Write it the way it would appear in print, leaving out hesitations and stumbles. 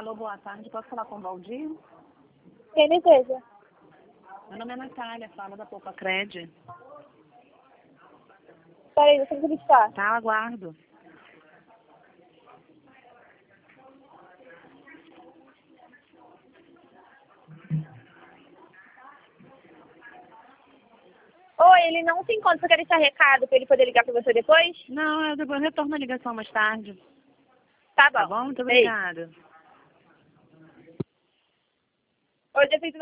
Alô, boa tarde. Posso falar com o Valdir? Quem deseja? Meu nome é Natália, falo da Poupa Cred. Peraí, deixa eu entrevistar. Tá, aguardo. Oi, ele não se encontra. Você quer deixar recado pra ele poder ligar pra você depois? Não, eu depois retorno a ligação mais tarde. Tá bom. Tá bom? Muito Ei. obrigada. Hoje eu fiz